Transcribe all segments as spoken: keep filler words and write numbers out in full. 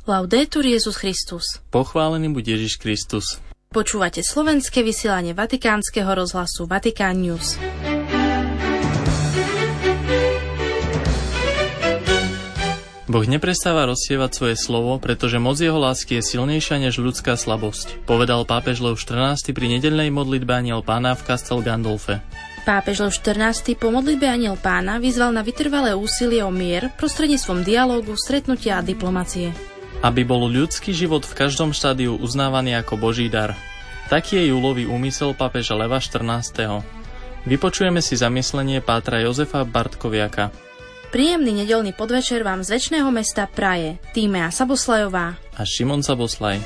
Laudetur Jesus Christus. Pochválený buď Ježiš Kristus. Počúvate slovenské vysielanie Vatikánskeho rozhlasu Vatikán News. Boh neprestáva rozsievať svoje slovo, pretože moc jeho lásky je silnejšia než ľudská slabosť, povedal pápež Lev štrnásty pri nedeľnej modlitbe Anjel Pána v Castel Gandolfe. Pápež Lev štrnásty po modlitbe Anjel Pána vyzval na vytrvalé úsilie o mier prostredníctvom dialógu, stretnutia a diplomacie. Aby bol ľudský život v každom štádiu uznávaný ako Boží dar. Taký je júlový úmysel pápeža Leva štrnásteho. Vypočujeme si zamyslenie pátra Jozefa Bartkoviaka. Príjemný nedeľný podvečer vám z večného mesta praje Tímea Saboslajová a Šimon Saboslaj.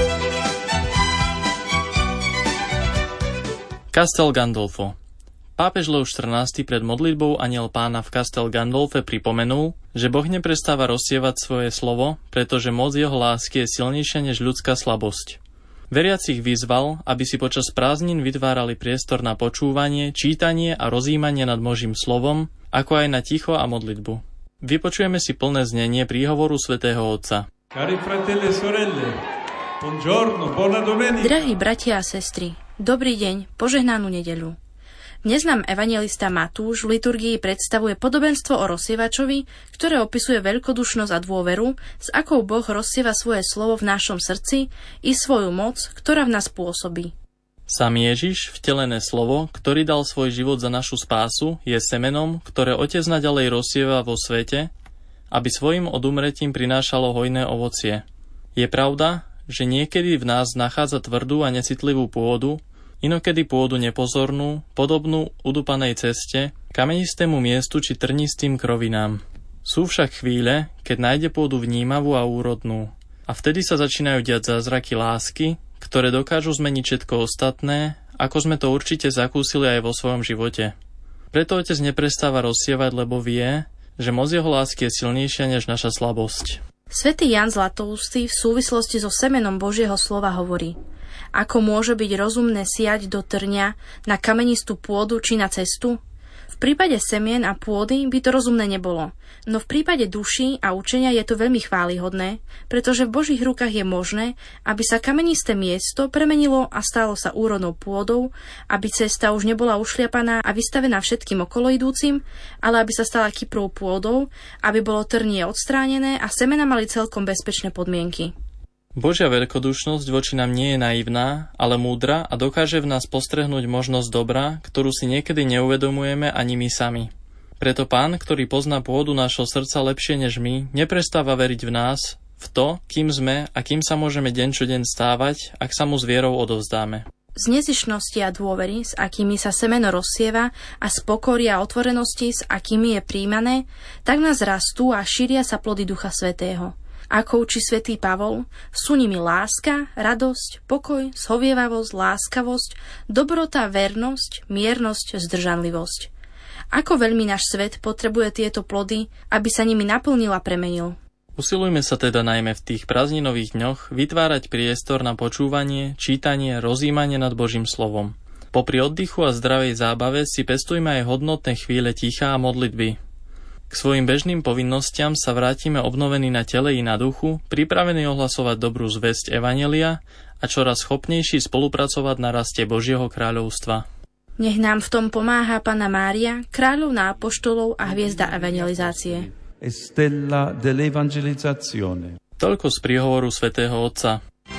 Castel Gandolfo. Pápež Lev štrnásty pred modlitbou Anjel Pána v Castel Gandolfe pripomenul, že Boh neprestáva rozsievať svoje slovo, pretože moc jeho lásky je silnejšia než ľudská slabosť. Veriacich vyzval, aby si počas prázdnin vytvárali priestor na počúvanie, čítanie a rozjímanie nad Božím slovom, ako aj na ticho a modlitbu. Vypočujeme si plné znenie príhovoru svätého Otca. Cari fratelli e sorelle, buongiorno, buona domenica. Drahí bratia a sestry, dobrý deň, požehnanú nedeľu. Dnes nám evanjelista Matúš v liturgii predstavuje podobenstvo o rozsievačovi, ktoré opisuje veľkodušnosť a dôveru, s akou Boh rozsieva svoje slovo v našom srdci i svoju moc, ktorá v nás pôsobí. Sám Ježiš, vtelené slovo, ktorý dal svoj život za našu spásu, je semenom, ktoré Otec naďalej rozsieva vo svete, aby svojim odumretím prinášalo hojné ovocie. Je pravda, že niekedy v nás nachádza tvrdú a necitlivú pôdu, inokedy pôdu nepozornú, podobnú udupanej ceste, kamenistému miestu či trnistým krovinám. Sú však chvíle, keď nájde pôdu vnímavú a úrodnú. A vtedy sa začínajú diať zázraky lásky, ktoré dokážu zmeniť všetko ostatné, ako sme to určite zakúsili aj vo svojom živote. Preto Otec neprestáva rozsievať, lebo vie, že moc jeho lásky je silnejšia než naša slabosť. Svätý Ján Zlatoústy v súvislosti so semenom Božieho slova hovorí: Ako môže byť rozumné siať do trňa na kamenistú pôdu či na cestu? V prípade semien a pôdy by to rozumné nebolo, no v prípade duší a učenia je to veľmi chválihodné, pretože v Božích rukách je možné, aby sa kamenisté miesto premenilo a stalo sa úrodnou pôdou, aby cesta už nebola ušliapaná a vystavená všetkým okoloidúcim, ale aby sa stala kyprou pôdou, aby bolo trnie odstránené a semena mali celkom bezpečné podmienky. Božia veľkodušnosť voči nám nie je naivná, ale múdra a dokáže v nás postrehnúť možnosť dobra, ktorú si niekedy neuvedomujeme ani my sami. Preto Pán, ktorý pozná pôdu nášho srdca lepšie než my, neprestáva veriť v nás, v to, kým sme a kým sa môžeme deň čo deň stávať, ak sa mu s vierou odovzdáme. Z nezišnosti a dôvery, s akými sa semeno rozsieva, a z pokory a otvorenosti, s akými je príjmané, tak nás rastú a šíria sa plody Ducha Svätého. Ako učí svätý Pavol, sú nimi láska, radosť, pokoj, zhovievavosť, láskavosť, dobrota, vernosť, miernosť, zdržanlivosť. Ako veľmi náš svet potrebuje tieto plody, aby sa nimi naplnil a premenil. Usilujme sa teda najmä v tých prázdninových dňoch vytvárať priestor na počúvanie, čítanie, rozjímanie nad Božím slovom. Popri oddychu a zdravej zábave si pestujme aj hodnotné chvíle ticha a modlitby. K svojim bežným povinnostiam sa vrátime obnovení na tele i na duchu, pripravení ohlasovať dobrú zvesť evanjelia a čoraz schopnejší spolupracovať na raste Božieho kráľovstva. Nech nám v tom pomáha Panna Mária, kráľovná apoštolov a hviezda evangelizácie. Stella dell'evangelizzazione. Toľko z príhovoru svätého Otca.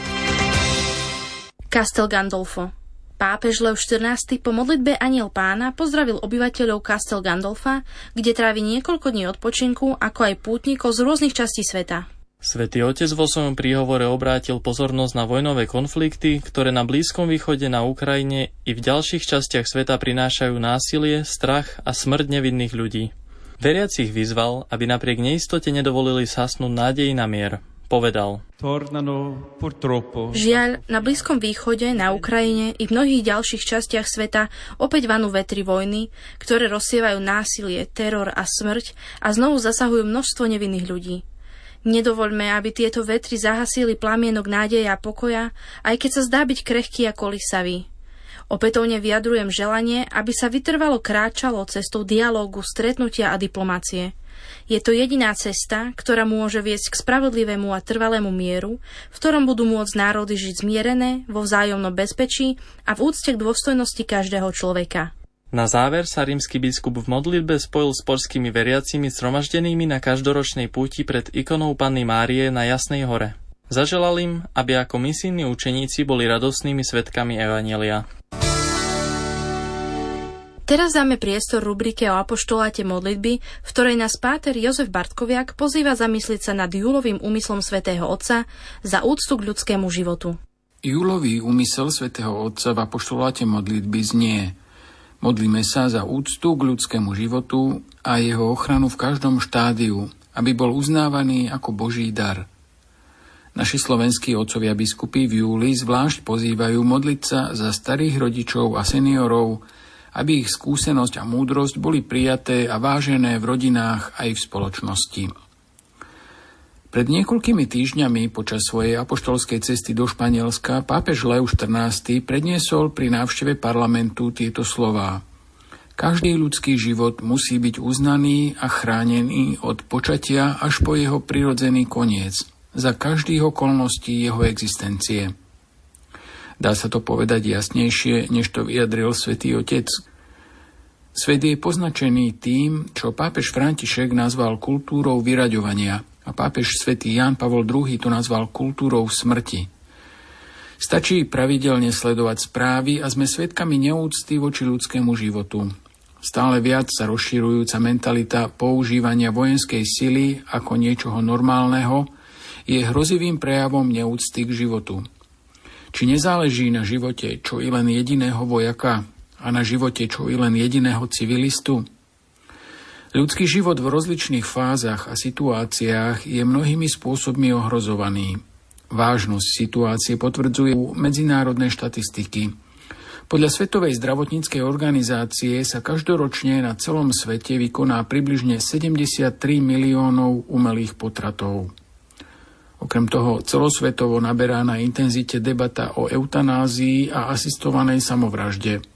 Castel Gandolfo. Pápež Lev štrnásty po modlitbe Anjel Pána pozdravil obyvateľov Castel Gandolfa, kde trávi niekoľko dní odpočinku, ako aj pútnikov z rôznych častí sveta. Svätý Otec vo svojom príhovore obrátil pozornosť na vojnové konflikty, ktoré na Blízkom východe, na Ukrajine i v ďalších častiach sveta prinášajú násilie, strach a smrť nevinných ľudí. Veriacich vyzval, aby napriek neistote nedovolili zhasnúť nádej na mier. Povedal: Žiaľ, na Blízkom východe, na Ukrajine i v mnohých ďalších častiach sveta opäť vanú vetry vojny, ktoré rozsievajú násilie, teror a smrť a znovu zasahujú množstvo nevinných ľudí. Nedovoľme, aby tieto vetry zahasili plamienok nádeje a pokoja, aj keď sa zdá byť krehký a kolísavý. Opätovne vyjadrujem želanie, aby sa vytrvalo kráčalo cestou dialógu, stretnutia a diplomácie. Je to jediná cesta, ktorá môže viesť k spravodlivému a trvalému mieru, v ktorom budú môcť národy žiť zmierené, vo vzájomnom bezpečí a v úcte k dôstojnosti každého človeka. Na záver sa rímsky biskup v modlitbe spojil s poľskými veriacimi zhromaždenými na každoročnej púti pred ikonou Panny Márie na Jasnej hore. Zaželal im, aby ako misijní učeníci boli radostnými svedkami evanjelia. Teraz dáme priestor rubrike o apoštoláte modlitby, v ktorej nás páter Jozef Bartkoviak pozýva zamyslieť sa nad júlovým úmyslom svätého Otca za úctu k ľudskému životu. Júlový úmysel svätého Otca v apoštoláte modlitby znie: modlíme sa za úctu k ľudskému životu a jeho ochranu v každom štádiu, aby bol uznávaný ako Boží dar. Naši slovenskí otcovia biskupy v júli zvlášť pozývajú modliť sa za starých rodičov a seniorov, aby ich skúsenosť a múdrosť boli prijaté a vážené v rodinách aj v spoločnosti. Pred niekoľkými týždňami počas svojej apoštolskej cesty do Španielska pápež Lev štrnásty predniesol pri návšteve parlamentu tieto slová: každý ľudský život musí byť uznaný a chránený od počatia až po jeho prirodzený koniec, za každých okolností jeho existencie. Dá sa to povedať jasnejšie, než to vyjadril Svätý Otec. Svet je poznačený tým, čo pápež František nazval kultúrou vyraďovania a pápež Svätý Ján Pavol druhý to nazval kultúrou smrti. Stačí pravidelne sledovať správy a sme svedkami neúcty voči ľudskému životu. Stále viac sa rozširujúca mentalita používania vojenskej sily ako niečoho normálneho je hrozivým prejavom neúcty k životu. Či nezáleží na živote čo i len jediného vojaka a na živote čo i len jediného civilistu? Ľudský život v rozličných fázach a situáciách je mnohými spôsobmi ohrozovaný. Vážnosť situácie potvrdzujú medzinárodné štatistiky. Podľa Svetovej zdravotníckej organizácie sa každoročne na celom svete vykoná približne sedemdesiattri miliónov umelých potratov. Okrem toho celosvetovo naberá na intenzite debata o eutanázii a asistovanej samovražde.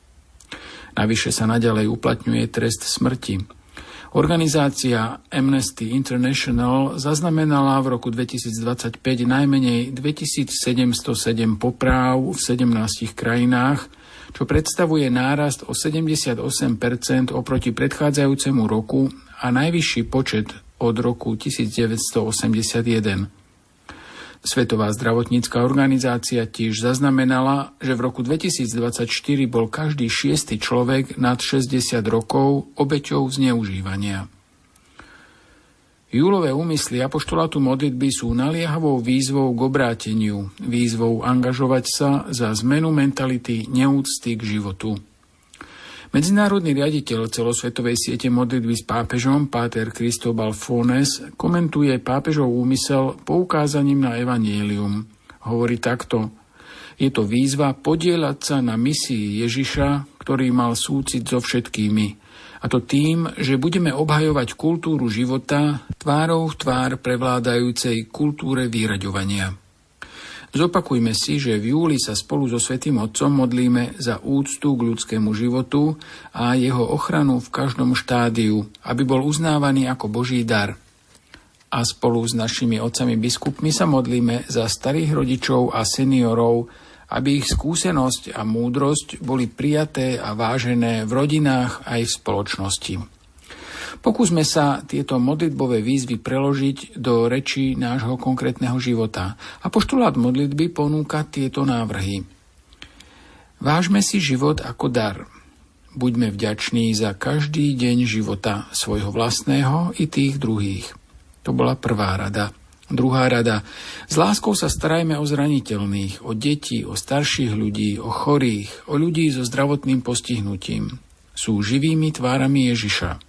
Navyše sa naďalej uplatňuje trest smrti. Organizácia Amnesty International zaznamenala v roku dvetisícdvadsaťpäť najmenej dvetisícsedemstosedem popráv v sedemnástich krajinách, čo predstavuje nárast o sedemdesiatosem percent oproti predchádzajúcemu roku a najvyšší počet od roku devätnásťstoosemdesiatjeden. Svetová zdravotnícka organizácia tiež zaznamenala, že v roku dvetisícdvadsaťštyri bol každý šiesty človek nad šesťdesiat rokov obeťou zneužívania. Júlové úmysly apoštolátu modlitby sú naliehavou výzvou k obráteniu, výzvou angažovať sa za zmenu mentality neúcty k životu. Medzinárodný riaditeľ celosvetovej siete modlitby s pápežom, páter Cristóbal Fornes, komentuje pápežov úmysel poukázaním na evanjelium. Hovorí takto: je to výzva podieľať sa na misii Ježiša, ktorý mal súcit so všetkými. A to tým, že budeme obhajovať kultúru života tvárou v tvár prevládajúcej kultúre vyraďovania. Zopakujme si, že v júli sa spolu so Svätým Otcom modlíme za úctu k ľudskému životu a jeho ochranu v každom štádiu, aby bol uznávaný ako Boží dar. A spolu s našimi otcami biskupmi sa modlíme za starých rodičov a seniorov, aby ich skúsenosť a múdrosť boli prijaté a vážené v rodinách aj v spoločnosti. Pokúsme sa tieto modlitbové výzvy preložiť do rečí nášho konkrétneho života. Apoštolát modlitby ponúka tieto návrhy. Vážme si život ako dar. Buďme vďační za každý deň života, svojho vlastného i tých druhých. To bola prvá rada. Druhá rada. S láskou sa starajme o zraniteľných, o deti, o starších ľudí, o chorých, o ľudí so zdravotným postihnutím. Sú živými tvárami Ježiša.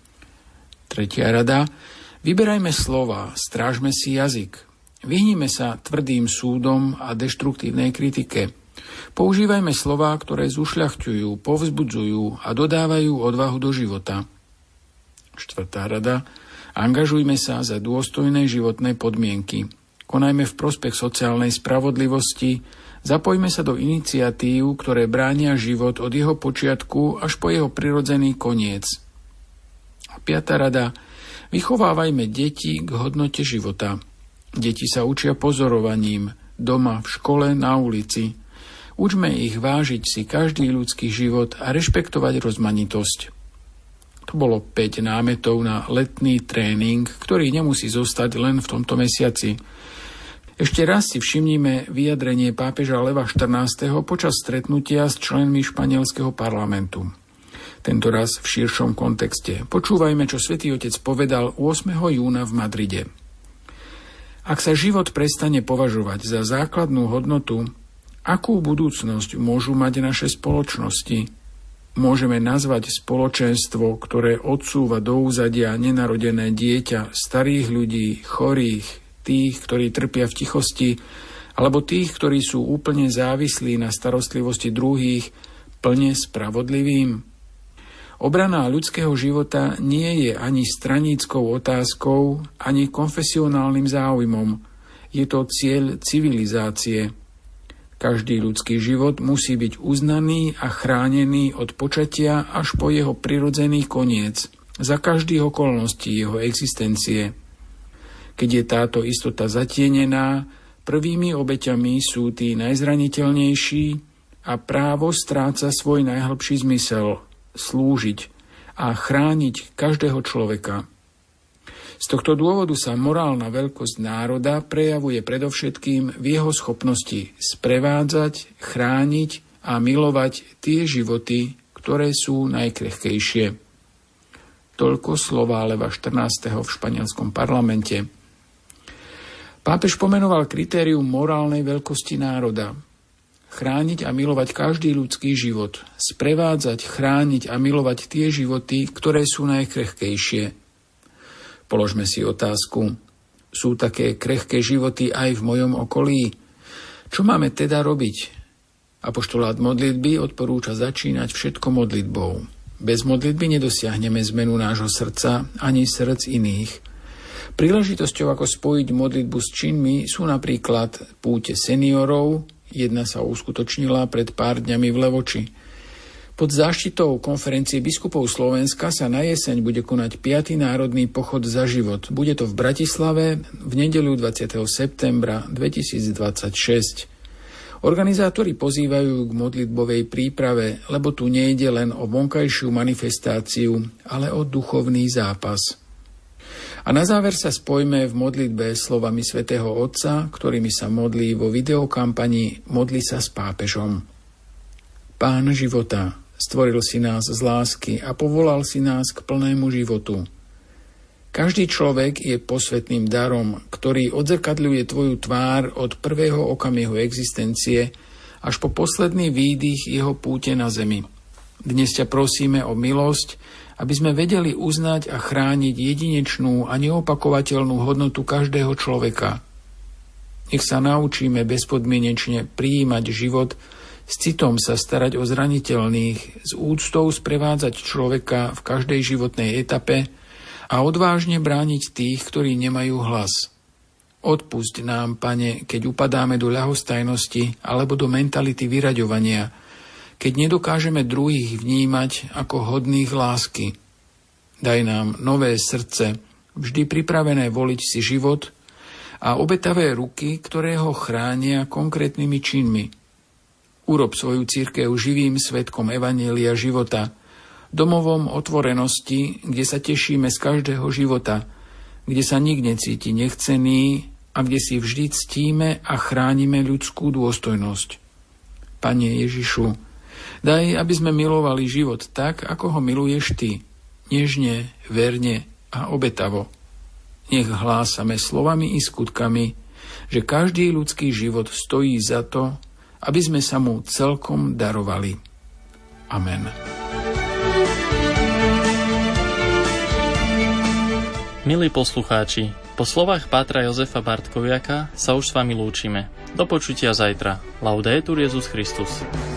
Tretia rada. Vyberajme slova, strážme si jazyk. Vyhnime sa tvrdým súdom a deštruktívnej kritike. Používajme slová, ktoré zušľachťujú, povzbudzujú a dodávajú odvahu do života. Štvrtá rada. Angažujme sa za dôstojné životné podmienky. Konajme v prospech sociálnej spravodlivosti. Zapojme sa do iniciatív, ktoré bránia život od jeho počiatku až po jeho prirodzený koniec. A piata rada. Vychovávajme deti k hodnote života. Deti sa učia pozorovaním, doma, v škole, na ulici. Učme ich vážiť si každý ľudský život a rešpektovať rozmanitosť. To bolo päť námetov na letný tréning, ktorý nemusí zostať len v tomto mesiaci. Ešte raz si všimnime vyjadrenie pápeža Leva štrnásteho počas stretnutia s členmi španielského parlamentu. Tento raz v širšom kontexte. Počúvajme, čo Svätý Otec povedal ôsmeho júna v Madride. Ak sa život prestane považovať za základnú hodnotu, akú budúcnosť môžu mať naše spoločnosti? Môžeme nazvať spoločenstvo, ktoré odsúva do úzadia nenarodené dieťa, starých ľudí, chorých, tých, ktorí trpia v tichosti, alebo tých, ktorí sú úplne závislí na starostlivosti druhých, plne spravodlivým? Obrana ľudského života nie je ani straníckou otázkou, ani konfesionálnym záujmom. Je to cieľ civilizácie. Každý ľudský život musí byť uznaný a chránený od počatia až po jeho prirodzený koniec, za každých okolností jeho existencie. Keď je táto istota zatienená, prvými obeťami sú tí najzraniteľnejší a právo stráca svoj najhlbší zmysel – slúžiť a chrániť každého človeka. Z tohto dôvodu sa morálna veľkosť národa prejavuje predovšetkým v jeho schopnosti sprevádzať, chrániť a milovať tie životy, ktoré sú najkrehkejšie. Toľko slová Leva štrnásteho v španielskom parlamente. Pápež pomenoval kritérium morálnej veľkosti národa. Chrániť a milovať každý ľudský život. Sprevádzať, chrániť a milovať tie životy, ktoré sú najkrehkejšie. Položme si otázku. Sú také krehké životy aj v mojom okolí? Čo máme teda robiť? Apoštolát modlitby odporúča začínať všetko modlitbou. Bez modlitby nedosiahneme zmenu nášho srdca ani srdc iných. Príležitosťou, ako spojiť modlitbu s činmi, sú napríklad púte seniorov. Jedna sa uskutočnila pred pár dňami v Levoči. Pod záštitou konferencie biskupov Slovenska sa na jeseň bude konať piaty národný pochod za život. Bude to v Bratislave v nedeľu dvadsiateho septembra dvetisícdvadsaťšesť. Organizátori pozývajú k modlitbovej príprave, lebo tu nejde len o vonkajšiu manifestáciu, ale o duchovný zápas. A na záver sa spojme v modlitbe slovami svätého Otca, ktorými sa modlí vo videokampani Modli sa s pápežom. Pán života, stvoril si nás z lásky a povolal si nás k plnému životu. Každý človek je posvätným darom, ktorý odzrkadľuje tvoju tvár od prvého okamihu existencie až po posledný výdych jeho púte na zemi. Dnes ťa prosíme o milosť, aby sme vedeli uznať a chrániť jedinečnú a neopakovateľnú hodnotu každého človeka. Nech sa naučíme bezpodmienečne prijímať život, s citom sa starať o zraniteľných, s úctou sprevádzať človeka v každej životnej etape a odvážne brániť tých, ktorí nemajú hlas. Odpusť nám, Pane, keď upadáme do ľahostajnosti alebo do mentality vyraďovania, keď nedokážeme druhých vnímať ako hodných lásky. Daj nám nové srdce, vždy pripravené voliť si život a obetavé ruky, ktoré ho chránia konkrétnymi činmi. Urob svoju cirkev živým svedkom evanjelia života, domovom otvorenosti, kde sa tešíme z každého života, kde sa nik necíti nechcený a kde si vždy ctíme a chránime ľudskú dôstojnosť. Pane Ježišu, daj, aby sme milovali život tak, ako ho miluješ Ty, nežne, verne a obetavo. Nech hlásame slovami i skutkami, že každý ľudský život stojí za to, aby sme sa mu celkom darovali. Amen. Milí poslucháči, po slovách pátra Jozefa Bartkoviaka sa už s vami lúčime. Do počutia zajtra. Laudetur Jesus Christus.